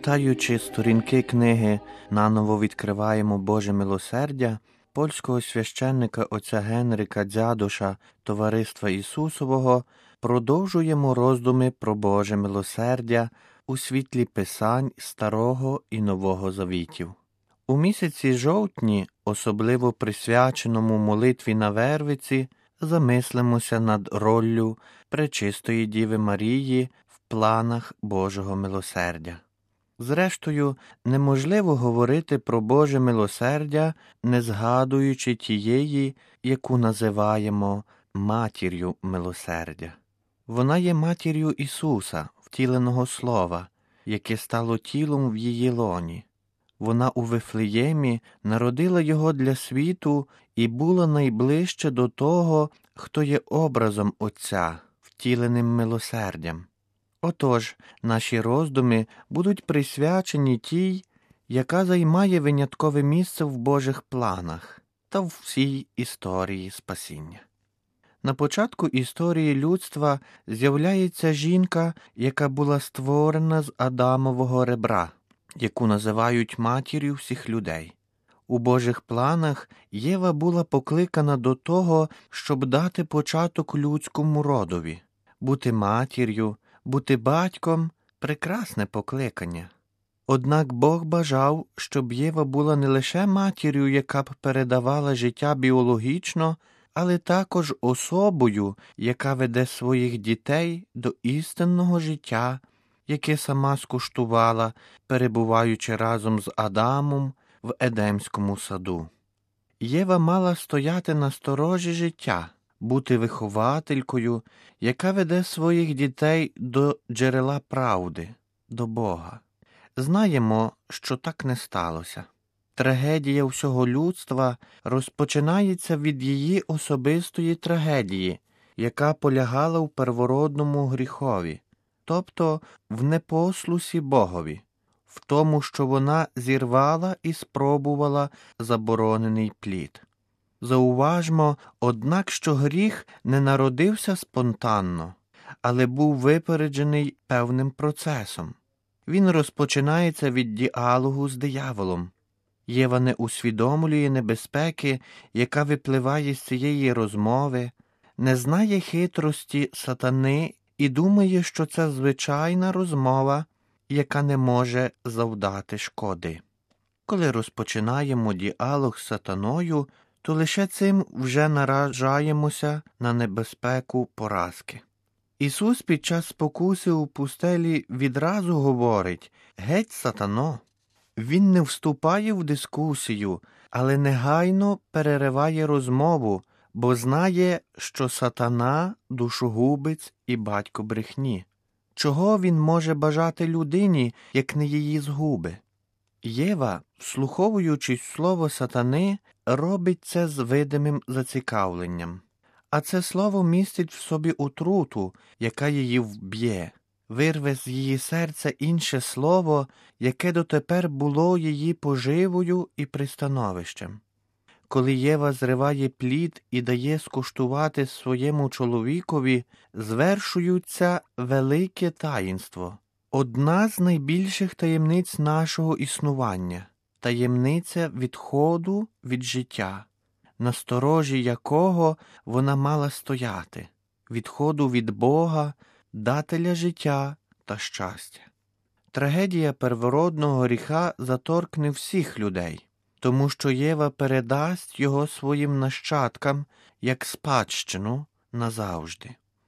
Гортаючи сторінки книги «Наново відкриваємо Боже милосердя» польського священника отця Генрика Дзядоша Товариства Ісусового, продовжуємо роздуми про Боже милосердя у світлі Писань Старого і Нового Завітів. У місяці жовтні, особливо присвяченому молитві на Вервиці, замислимося над роллю Пречистої Діви Марії в планах Божого милосердя. Зрештою, неможливо говорити про Боже милосердя, не згадуючи тієї, яку називаємо матір'ю милосердя. Вона є матір'ю Ісуса, втіленого Слова, яке стало тілом в її лоні. Вона у Вифлеємі народила його для світу і була найближче до того, хто є образом Отця, втіленим милосердям. Отож, наші роздуми будуть присвячені тій, яка займає виняткове місце в Божих планах та в всій історії спасіння. На початку історії людства з'являється жінка, яка була створена з Адамового ребра, яку називають матір'ю всіх людей. У Божих планах Єва була покликана до того, щоб дати початок людському родові. Бути матір'ю, бути батьком – прекрасне покликання. Однак Бог бажав, щоб Єва була не лише матір'ю, яка б передавала життя біологічно, але також особою, яка веде своїх дітей до істинного життя, яке сама скуштувала, перебуваючи разом з Адамом в Едемському саду. Єва мала стояти на сторожі життя, бути вихователькою, яка веде своїх дітей до джерела правди, до Бога. Знаємо, що так не сталося. Трагедія всього людства розпочинається від її особистої трагедії, яка полягала в первородному гріхові, тобто в непослусі Богові, в тому, що вона зірвала і спробувала заборонений плід. Зауважмо, однак, що гріх не народився спонтанно, але був випереджений певним процесом. Він розпочинається від діалогу з дияволом. Єва не усвідомлює небезпеки, яка випливає з цієї розмови, не знає хитрості сатани і думає, що це звичайна розмова, яка не може завдати шкоди. Коли розпочинаємо діалог з сатаною, то лише цим вже наражаємося на небезпеку поразки. Ісус під час спокуси у пустелі відразу говорить «Геть, сатано!». Він не вступає в дискусію, але негайно перериває розмову, бо знає, що сатана – душогубець і батько брехні. Чого він може бажати людині, як не її згуби? Єва, вслуховуючись слово сатани, робить це з видимим зацікавленням. А це слово містить в собі отруту, яка її вб'є, вирве з її серця інше слово, яке дотепер було її поживою і пристановищем. Коли Єва зриває плід і дає скуштувати своєму чоловікові, звершується велике таїнство. Одна з найбільших таємниць нашого існування – таємниця відходу від життя, на сторожі якого вона мала стояти, відходу від Бога, дателя життя та щастя. Трагедія первородного гріха заторкне всіх людей, тому що Єва передасть його своїм нащадкам як спадщину назавжди.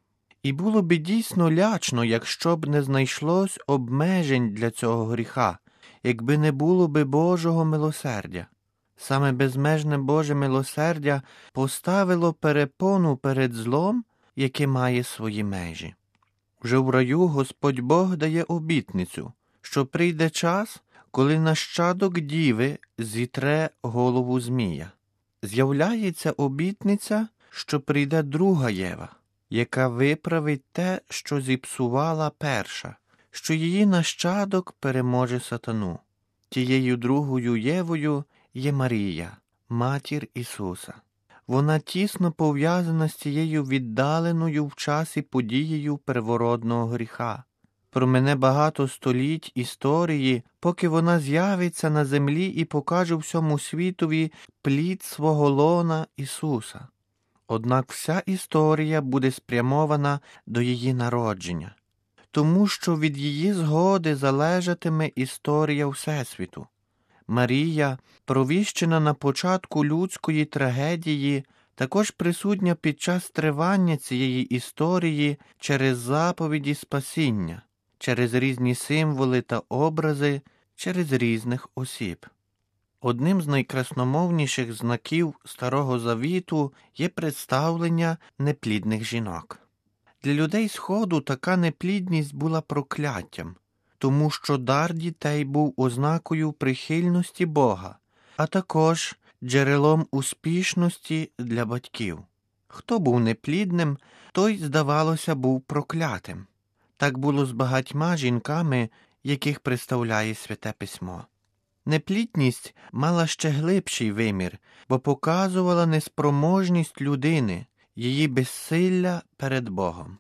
І було б дійсно лячно, якщо б не знайшлось обмежень для цього гріха, якби не було би Божого милосердя. Саме безмежне Боже милосердя поставило перепону перед злом, яке має свої межі. Вже в раю Господь Бог дає обітницю, що прийде час, коли нащадок діви зітре голову змія. З'являється обітниця, що прийде друга Єва, яка виправить те, що зіпсувала перша, що її нащадок переможе сатану. Тією другою Євою є Марія, матір Ісуса. Вона тісно пов'язана з цією віддаленою в часі подією первородного гріха. Промине багато століть історії, поки вона з'явиться на землі і покаже всьому світові плід свого лона Ісуса. Однак вся історія буде спрямована до її народження, тому що від її згоди залежатиме історія Всесвіту. Марія, провіщена на початку людської трагедії, також присутня під час тривання цієї історії через заповіді спасіння, через різні символи та образи, через різних осіб. Одним з найкрасномовніших знаків Старого Завіту є представлення неплідних жінок. Для людей Сходу така неплідність була прокляттям, тому що дар дітей був ознакою прихильності Бога, а також джерелом успішності для батьків. Хто був неплідним, той, здавалося, був проклятим. Так було з багатьма жінками, яких представляє Святе Письмо. Неплідність мала ще глибший вимір, бо показувала неспроможність людини, її безсилля перед Богом.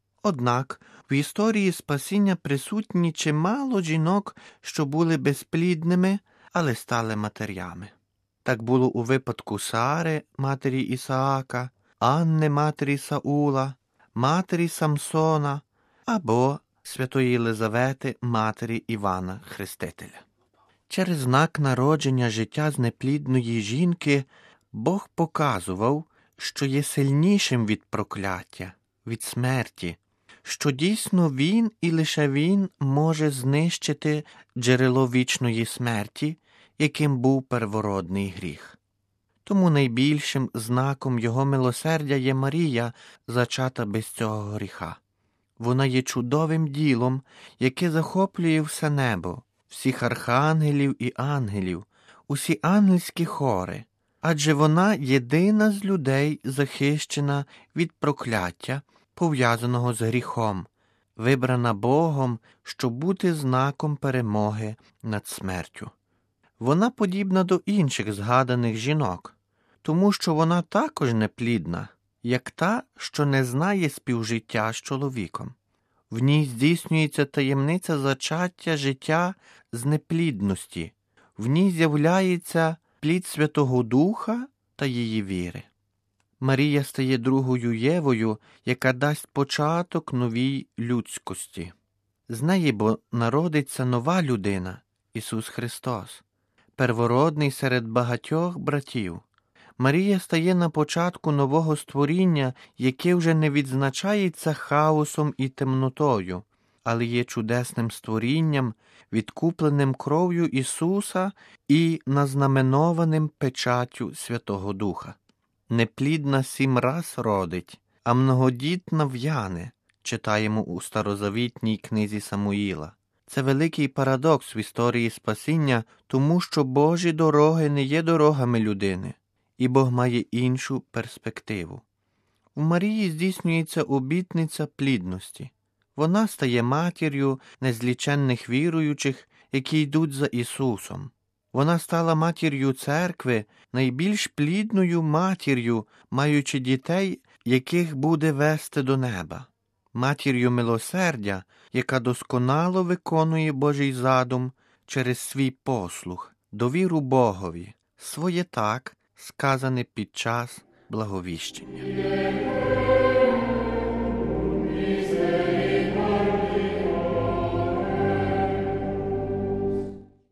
Однак в історії спасіння присутні чимало жінок, що були безплідними, але стали матерями. Так було у випадку Сари, матері Ісаака, Анни, матері Саула, матері Самсона або святої Єлизавети, матері Івана Хрестителя. Через знак народження життя з неплідної жінки Бог показував, що є сильнішим від прокляття, від смерті, що дійсно Він і лише Він може знищити джерело вічної смерті, яким був первородний гріх. Тому найбільшим знаком Його милосердя є Марія, зачата без цього гріха. Вона є чудовим ділом, яке захоплює все небо, всіх архангелів і ангелів, усі ангельські хори, адже вона єдина з людей захищена від прокляття, пов'язаного з гріхом, вибрана Богом, щоб бути знаком перемоги над смертю. Вона подібна до інших згаданих жінок, тому що вона також неплідна, як та, що не знає співжиття з чоловіком. В ній здійснюється таємниця зачаття життя з неплідності, в ній з'являється плід Святого Духа та її віри. Марія стає другою Євою, яка дасть початок новій людськості. З неї бо народиться нова людина, Ісус Христос, первородний серед багатьох братів. Марія стає на початку нового створіння, яке вже не відзначається хаосом і темнотою, але є чудесним створінням, відкупленим кров'ю Ісуса і назнаменованим печаттю Святого Духа. Неплідна 7 раз родить, а многодітна в'яне, читаємо у старозавітній книзі Самуїла. Це великий парадокс в історії спасіння, тому що Божі дороги не є дорогами людини, і Бог має іншу перспективу. В Марії здійснюється обітниця плідності. Вона стає матір'ю незліченних віруючих, які йдуть за Ісусом. Вона стала матір'ю церкви, найбільш плідною матір'ю, маючи дітей, яких буде вести до неба. Матір'ю милосердя, яка досконало виконує Божий задум через свій послух, довіру Богові, своє так, сказане під час благовіщення.